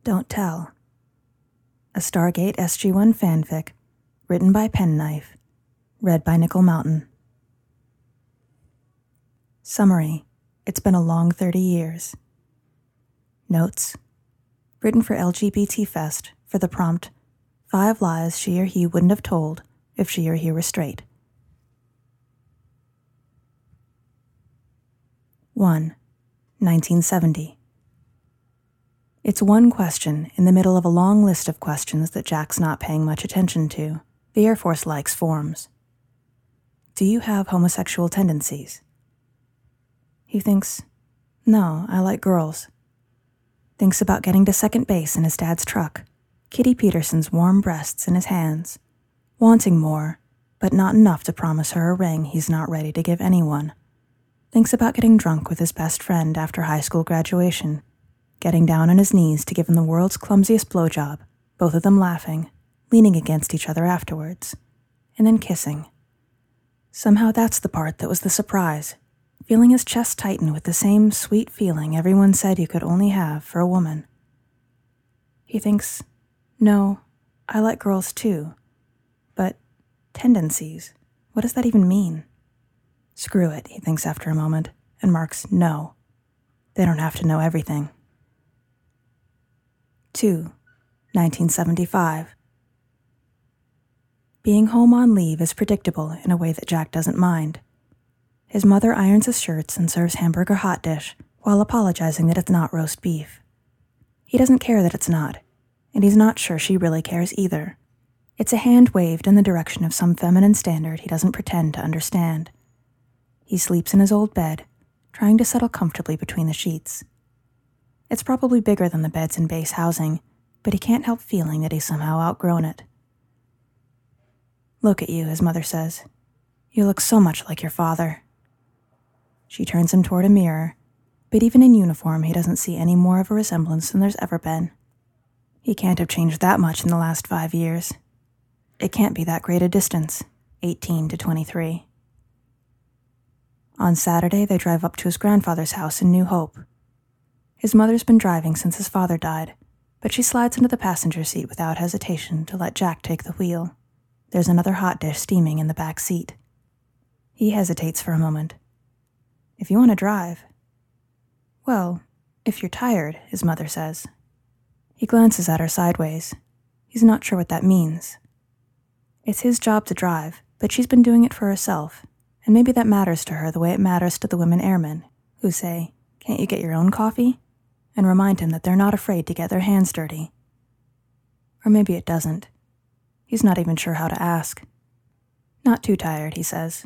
Don't Tell. A Stargate SG-1 fanfic, written by Penknife, read by Nickel Mountain. Summary: it's been a long 30 years. Notes: written for LGBT Fest for the prompt 5 lies she or he wouldn't have told if she or he were straight. 1. 1970. It's one question in the middle of a long list of questions that Jack's not paying much attention to. The Air Force likes forms. Do you have homosexual tendencies? He thinks, no, I like girls. Thinks about getting to second base in his dad's truck, Kitty Peterson's warm breasts in his hands, wanting more, but not enough to promise her a ring he's not ready to give anyone. Thinks about getting drunk with his best friend after high school graduation, getting down on his knees to give him the world's clumsiest blowjob, both of them laughing, leaning against each other afterwards, and then kissing. Somehow that's the part that was the surprise, feeling his chest tighten with the same sweet feeling everyone said you could only have for a woman. He thinks, no, I like girls too, but tendencies, what does that even mean? Screw it, he thinks after a moment, and marks no. They don't have to know everything. 2. 1975. Being home on leave is predictable in a way that Jack doesn't mind. His mother irons his shirts and serves hamburger hot dish while apologizing that it's not roast beef. He doesn't care that it's not, and he's not sure she really cares either. It's a hand waved in the direction of some feminine standard he doesn't pretend to understand. He sleeps in his old bed, trying to settle comfortably between the sheets. It's probably bigger than the beds in base housing, but he can't help feeling that he's somehow outgrown it. Look at you, his mother says. You look so much like your father. She turns him toward a mirror, but even in uniform he doesn't see any more of a resemblance than there's ever been. He can't have changed that much in the last 5 years. It can't be that great a distance, 18 to 23. On Saturday, they drive up to his grandfather's house in New Hope. His mother's been driving since his father died, but she slides into the passenger seat without hesitation to let Jack take the wheel. There's another hot dish steaming in the back seat. He hesitates for a moment. If you want to drive. Well, if you're tired, his mother says. He glances at her sideways. He's not sure what that means. It's his job to drive, but she's been doing it for herself, and maybe that matters to her the way it matters to the women airmen, who say, can't you get your own coffee? And remind him that they're not afraid to get their hands dirty. Or maybe it doesn't. He's not even sure how to ask. Not too tired, he says.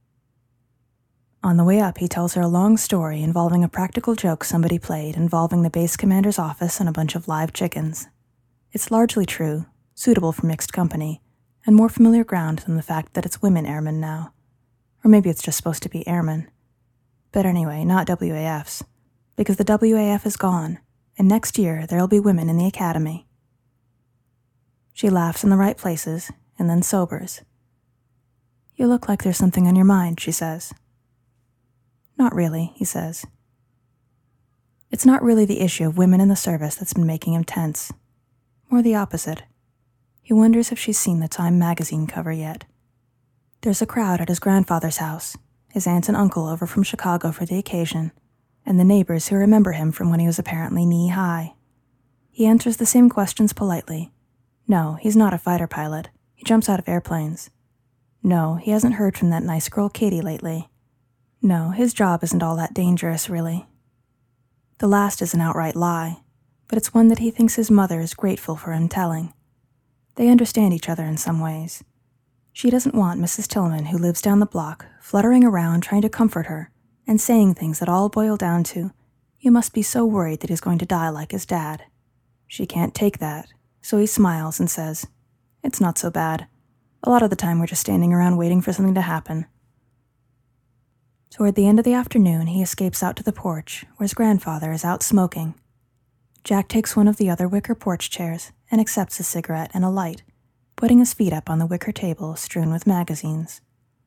On the way up, he tells her a long story involving a practical joke somebody played involving the base commander's office and a bunch of live chickens. It's largely true, suitable for mixed company, and more familiar ground than the fact that it's women airmen now. Or maybe it's just supposed to be airmen. But anyway, not WAFs, because the WAF is gone, and next year there'll be women in the academy. She laughs in the right places, and then sobers. You look like there's something on your mind, she says. Not really, he says. It's not really the issue of women in the service that's been making him tense. More the opposite. He wonders if she's seen the Time magazine cover yet. There's a crowd at his grandfather's house, his aunt and uncle over from Chicago for the occasion, and the neighbors who remember him from when he was apparently knee-high. He answers the same questions politely. No, he's not a fighter pilot. He jumps out of airplanes. No, he hasn't heard from that nice girl Katie lately. No, his job isn't all that dangerous, really. The last is an outright lie, but it's one that he thinks his mother is grateful for him telling. They understand each other in some ways. She doesn't want Mrs. Tillman, who lives down the block, fluttering around trying to comfort her and saying things that all boil down to, you must be so worried that he's going to die like his dad. She can't take that, so he smiles and says, it's not so bad. A lot of the time we're just standing around waiting for something to happen. Toward the end of the afternoon, he escapes out to the porch, where his grandfather is out smoking. Jack takes one of the other wicker porch chairs and accepts a cigarette and a light, putting his feet up on the wicker table strewn with magazines.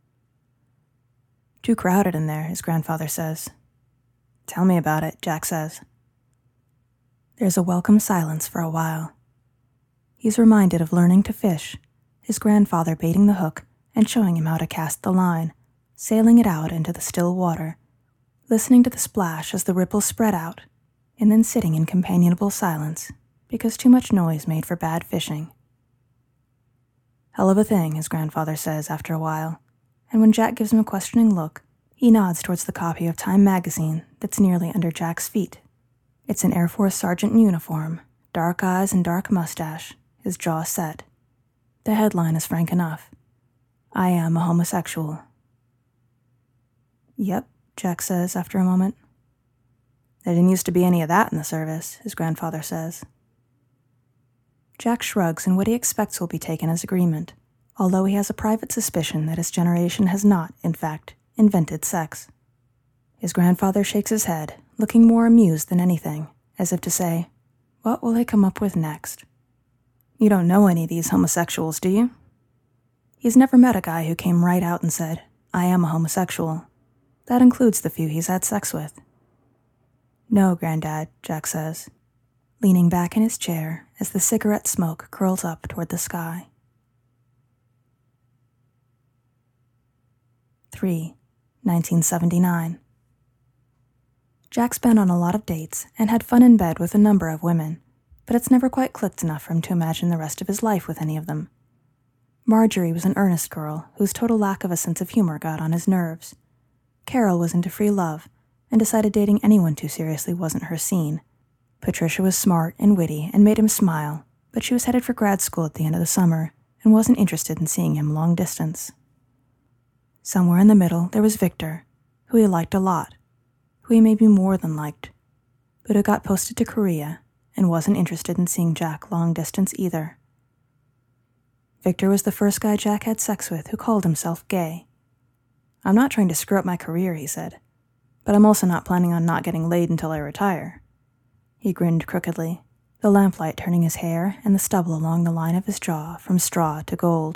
Too crowded in there, his grandfather says. Tell me about it, Jack says. There's a welcome silence for a while. He's reminded of learning to fish, his grandfather baiting the hook and showing him how to cast the line, sailing it out into the still water, listening to the splash as the ripples spread out, and then sitting in companionable silence because too much noise made for bad fishing. Hell of a thing, his grandfather says after a while, and when Jack gives him a questioning look, he nods towards the copy of Time magazine that's nearly under Jack's feet. It's an Air Force sergeant in uniform, dark eyes and dark mustache, his jaw set. The headline is frank enough. I am a homosexual. Yep, Jack says after a moment. There didn't used to be any of that in the service, his grandfather says. Jack shrugs, and what he expects will be taken as agreement, although he has a private suspicion that his generation has not, in fact, invented sex. His grandfather shakes his head, looking more amused than anything, as if to say, what will they come up with next? You don't know any of these homosexuals, do you? He's never met a guy who came right out and said, I am a homosexual. That includes the few he's had sex with. No, Granddad, Jack says, leaning back in his chair as the cigarette smoke curls up toward the sky. 3. 1979. Jack's been on a lot of dates and had fun in bed with a number of women, but it's never quite clicked enough for him to imagine the rest of his life with any of them. Marjorie was an earnest girl whose total lack of a sense of humor got on his nerves. Carol was into free love and decided dating anyone too seriously wasn't her scene. Patricia was smart and witty and made him smile, but she was headed for grad school at the end of the summer and wasn't interested in seeing him long distance. Somewhere in the middle there was Victor, who he liked a lot, who he maybe more than liked, but who got posted to Korea and wasn't interested in seeing Jack long distance either. Victor was the first guy Jack had sex with who called himself gay. I'm not trying to screw up my career, he said, but I'm also not planning on not getting laid until I retire. He grinned crookedly, the lamplight turning his hair and the stubble along the line of his jaw from straw to gold.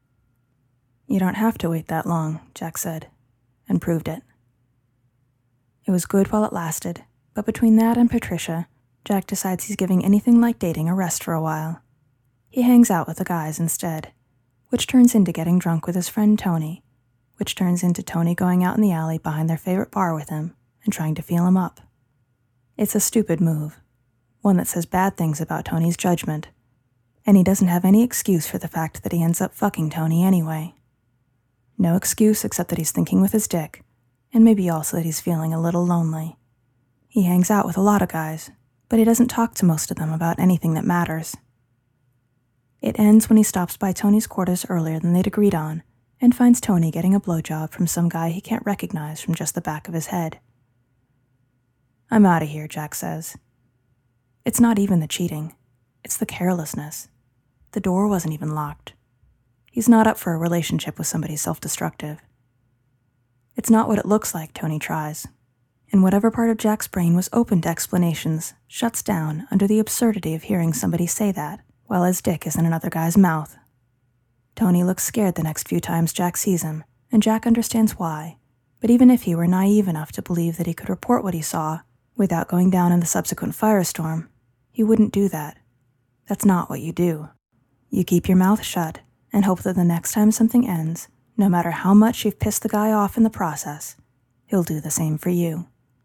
You don't have to wait that long, Jack said, and proved it. It was good while it lasted, but between that and Patricia, Jack decides he's giving anything like dating a rest for a while. He hangs out with the guys instead, which turns into getting drunk with his friend Tony, which turns into Tony going out in the alley behind their favorite bar with him and trying to feel him up. It's a stupid move, one that says bad things about Tony's judgment, and he doesn't have any excuse for the fact that he ends up fucking Tony anyway. No excuse except that he's thinking with his dick, and maybe also that he's feeling a little lonely. He hangs out with a lot of guys, but he doesn't talk to most of them about anything that matters. It ends when he stops by Tony's quarters earlier than they'd agreed on, and finds Tony getting a blowjob from some guy he can't recognize from just the back of his head. I'm out of here, Jack says. It's not even the cheating. It's the carelessness. The door wasn't even locked. He's not up for a relationship with somebody self-destructive. It's not what it looks like, Tony tries, and whatever part of Jack's brain was open to explanations shuts down under the absurdity of hearing somebody say that while his dick is in another guy's mouth. Tony looks scared the next few times Jack sees him, and Jack understands why, but even if he were naive enough to believe that he could report what he saw without going down in the subsequent firestorm, he wouldn't do that. That's not what you do. You keep your mouth shut and hope that the next time something ends, no matter how much you've pissed the guy off in the process, he'll do the same for you.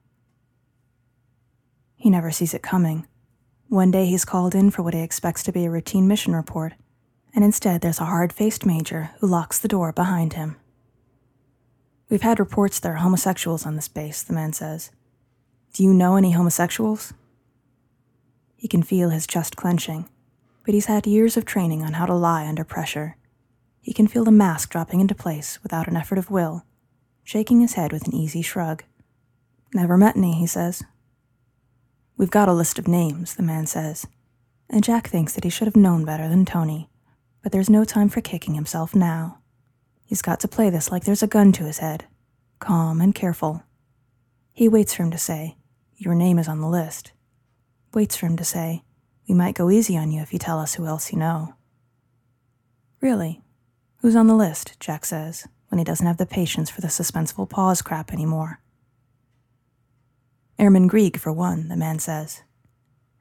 He never sees it coming. One day he's called in for what he expects to be a routine mission report, and instead there's a hard-faced major who locks the door behind him. We've had reports there are homosexuals on this base, the man says. Do you know any homosexuals? He can feel his chest clenching, but he's had years of training on how to lie under pressure. He can feel the mask dropping into place without an effort of will, shaking his head with an easy shrug. Never met any, he says. We've got a list of names, the man says, and Jack thinks that he should have known better than Tony, but there's no time for kicking himself now. He's got to play this like there's a gun to his head, calm and careful. He waits for him to say, your name is on the list. Waits for him to say, we might go easy on you if you tell us who else you know. Really? Who's on the list, Jack says, when he doesn't have the patience for the suspenseful pause crap anymore. Airman Grieg, for one, the man says.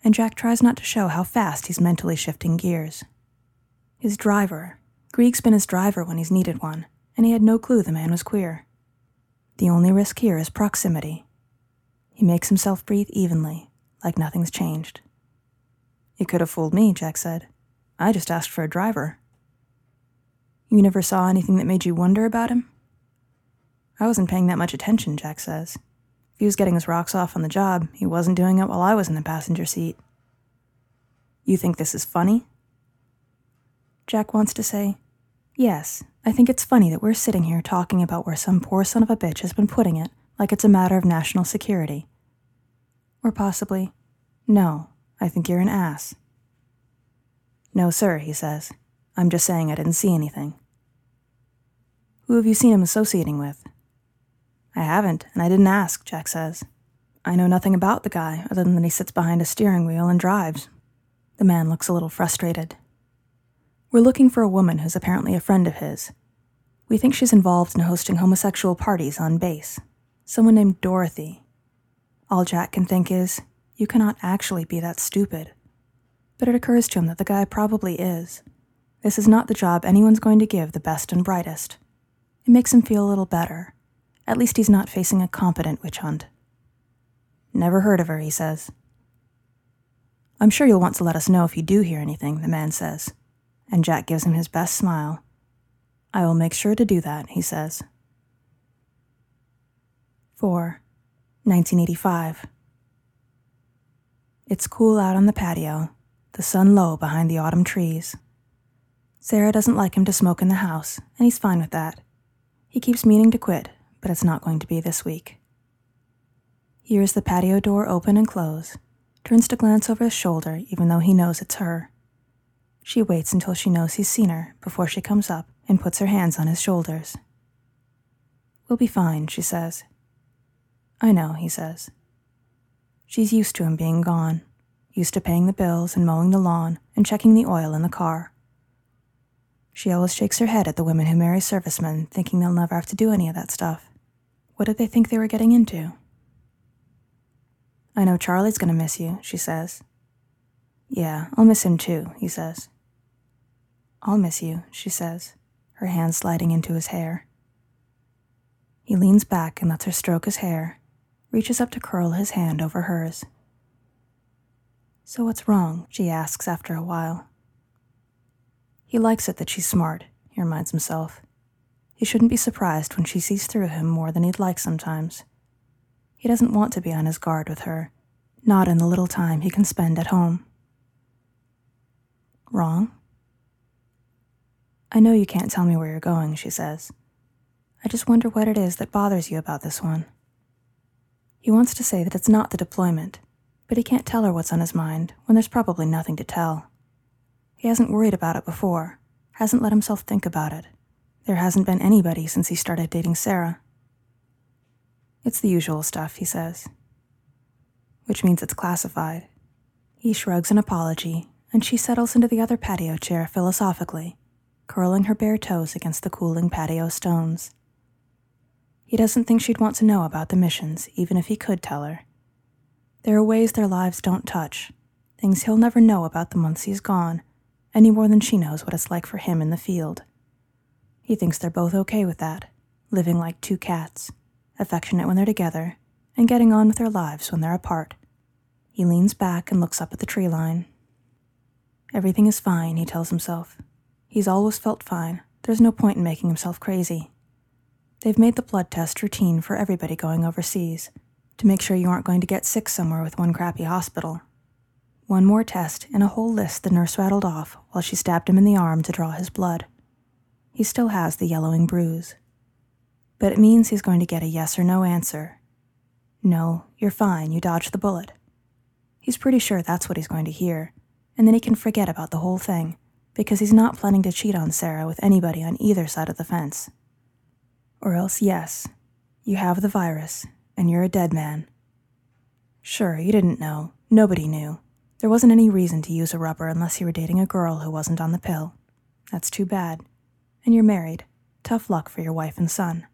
and Jack tries not to show how fast he's mentally shifting gears. His driver. Grieg's been his driver when he's needed one, and he had no clue the man was queer. The only risk here is proximity. He makes himself breathe evenly, like nothing's changed. "You could have fooled me," Jack said. "I just asked for a driver." "You never saw anything that made you wonder about him?" "I wasn't paying that much attention," Jack says. "If he was getting his rocks off on the job, he wasn't doing it while I was in the passenger seat." "You think this is funny?" Jack wants to say, "Yes, I think it's funny that we're sitting here talking about where some poor son of a bitch has been putting it, like it's a matter of national security." Or possibly, "No, I think you're an ass." "No, sir," he says. "I'm just saying I didn't see anything." "Who have you seen him associating with?" "I haven't, and I didn't ask," Jack says. "I know nothing about the guy other than that he sits behind a steering wheel and drives." The man looks a little frustrated. "We're looking for a woman who's apparently a friend of his. We think she's involved in hosting homosexual parties on base. Someone named Dorothy. All Jack can think is, you cannot actually be that stupid. But it occurs to him that the guy probably is. This is not the job anyone's going to give the best and brightest. It makes him feel a little better. At least he's not facing a competent witch hunt. "Never heard of her," he says. "I'm sure you'll want to let us know if you do hear anything," the man says, and Jack gives him his best smile. "I will make sure to do that," he says. 4. 1985. It's cool out on the patio, the sun low behind the autumn trees. Sarah doesn't like him to smoke in the house, and he's fine with that. He keeps meaning to quit, but it's not going to be this week. He hears the patio door open and close, turns to glance over his shoulder even though he knows it's her. She waits until she knows he's seen her before she comes up and puts her hands on his shoulders. "We'll be fine," she says. "I know," he says. She's used to him being gone, used to paying the bills and mowing the lawn and checking the oil in the car. She always shakes her head at the women who marry servicemen, thinking they'll never have to do any of that stuff. What did they think they were getting into? "I know Charlie's going to miss you," she says. "Yeah, I'll miss him too," he says. "I'll miss you," she says, her hand sliding into his hair. He leans back and lets her stroke his hair, reaches up to curl his hand over hers. "So what's wrong?" she asks after a while. He likes it that she's smart, he reminds himself. He shouldn't be surprised when she sees through him more than he'd like sometimes. He doesn't want to be on his guard with her, not in the little time he can spend at home. "Wrong?" "I know you can't tell me where you're going," she says. "I just wonder what it is that bothers you about this one." He wants to say that it's not the deployment, but he can't tell her what's on his mind when there's probably nothing to tell. He hasn't worried about it before, hasn't let himself think about it. There hasn't been anybody since he started dating Sarah. "It's the usual stuff," he says. Which means it's classified. He shrugs an apology, and she settles into the other patio chair philosophically, curling her bare toes against the cooling patio stones. He doesn't think she'd want to know about the missions, even if he could tell her. There are ways their lives don't touch, things he'll never know about the months he's gone, any more than she knows what it's like for him in the field. He thinks they're both okay with that, living like two cats, affectionate when they're together, and getting on with their lives when they're apart. He leans back and looks up at the tree line. Everything is fine, he tells himself. He's always felt fine. There's no point in making himself crazy. They've made the blood test routine for everybody going overseas, to make sure you aren't going to get sick somewhere with one crappy hospital. One more test and a whole list the nurse rattled off while she stabbed him in the arm to draw his blood. He still has the yellowing bruise. But it means he's going to get a yes or no answer. No, you're fine, you dodged the bullet. He's pretty sure that's what he's going to hear, and then he can forget about the whole thing, because he's not planning to cheat on Sarah with anybody on either side of the fence. Or else, yes, you have the virus, and you're a dead man. Sure, you didn't know. Nobody knew. There wasn't any reason to use a rubber unless you were dating a girl who wasn't on the pill. That's too bad. And you're married. Tough luck for your wife and son.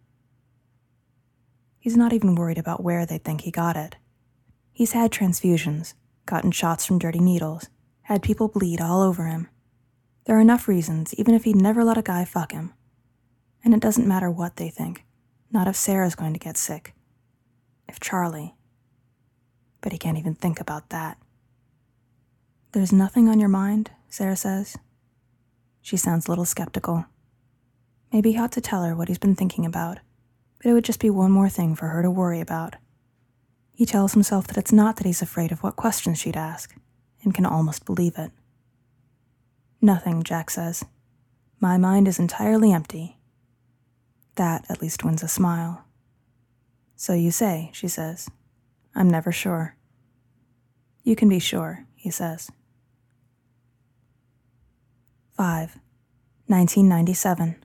He's not even worried about where they'd think he got it. He's had transfusions, gotten shots from dirty needles, had people bleed all over him. There are enough reasons, even if he'd never let a guy fuck him. And it doesn't matter what they think. Not if Sarah's going to get sick. If Charlie. But he can't even think about that. There's nothing on your mind, Sarah says. She sounds a little skeptical. Maybe he ought to tell her what he's been thinking about, but it would just be one more thing for her to worry about. He tells himself that it's not that he's afraid of what questions she'd ask, and can almost believe it. Nothing, Jack says. My mind is entirely empty. That at least wins a smile. So you say, she says. I'm never sure. You can be sure, he says. 5. 1997.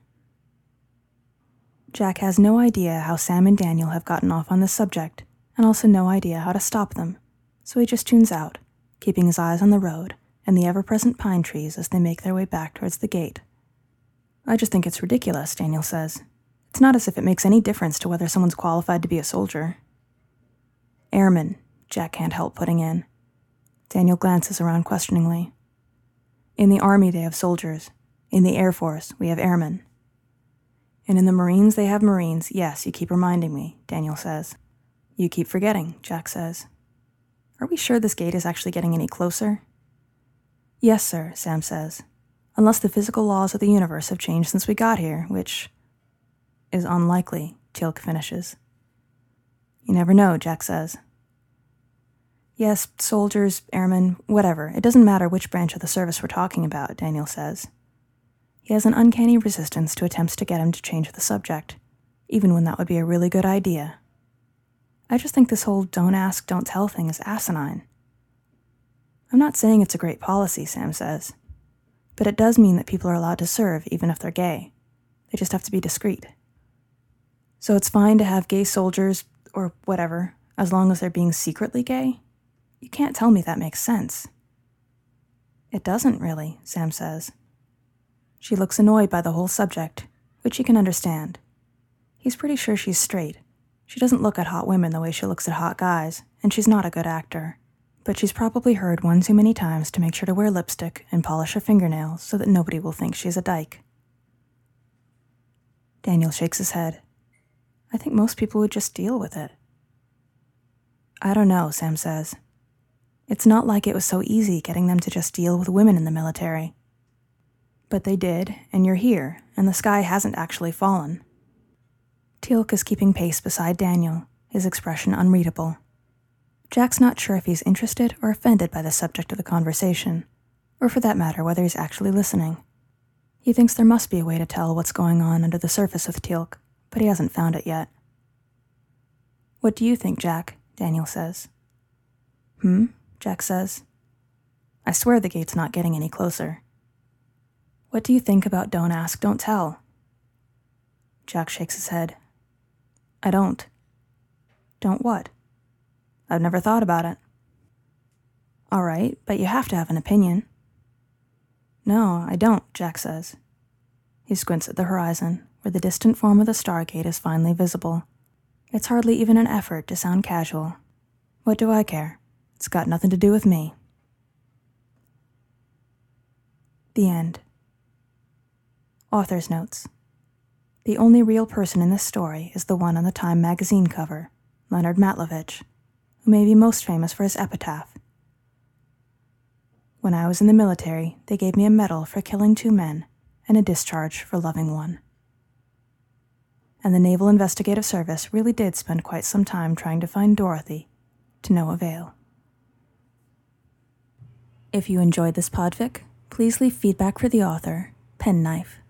Jack has no idea how Sam and Daniel have gotten off on this subject, and also no idea how to stop them, so he just tunes out, keeping his eyes on the road and the ever-present pine trees as they make their way back towards the gate. I just think it's ridiculous, Daniel says. It's not as if it makes any difference to whether someone's qualified to be a soldier. Airman, Jack can't help putting in. Daniel glances around questioningly. In the Army they have soldiers. In the Air Force we have airmen. And in the Marines they have Marines. Yes, you keep reminding me, Daniel says. You keep forgetting, Jack says. Are we sure this gate is actually getting any closer? Yes, sir, Sam says. Unless the physical laws of the universe have changed since we got here, which is unlikely, Teal'c finishes. You never know, Jack says. Yes, soldiers, airmen, whatever. It doesn't matter which branch of the service we're talking about, Daniel says. He has an uncanny resistance to attempts to get him to change the subject, even when that would be a really good idea. I just think this whole don't ask, don't tell thing is asinine. I'm not saying it's a great policy, Sam says, but it does mean that people are allowed to serve even if they're gay. They just have to be discreet. So it's fine to have gay soldiers, or whatever, as long as they're being secretly gay? You can't tell me that makes sense. It doesn't really, Sam says. She looks annoyed by the whole subject, which he can understand. He's pretty sure she's straight. She doesn't look at hot women the way she looks at hot guys, and she's not a good actor. But she's probably heard one too many times to make sure to wear lipstick and polish her fingernails so that nobody will think she's a dyke. Daniel shakes his head. I think most people would just deal with it. I don't know, Sam says. It's not like it was so easy getting them to just deal with women in the military. But they did, and you're here, and the sky hasn't actually fallen. Teal'c is keeping pace beside Daniel, his expression unreadable. Jack's not sure if he's interested or offended by the subject of the conversation, or for that matter whether he's actually listening. He thinks there must be a way to tell what's going on under the surface with Teal'c, but he hasn't found it yet. What do you think, Jack? Daniel says. Jack says. I swear the gate's not getting any closer. What do you think about don't ask, don't tell? Jack shakes his head. I don't. Don't what? I've never thought about it. All right, but you have to have an opinion. No, I don't, Jack says. He squints at the horizon, where the distant form of the Stargate is finally visible. It's hardly even an effort to sound casual. What do I care? It's got nothing to do with me. The end. Author's notes. The only real person in this story is the one on the Time magazine cover, Leonard Matlovich, who may be most famous for his epitaph. When I was in the military, they gave me a medal for killing 2 men and a discharge for loving 1. And the Naval Investigative Service really did spend quite some time trying to find Dorothy, to no avail. If you enjoyed this podfic, please leave feedback for the author, Penknife,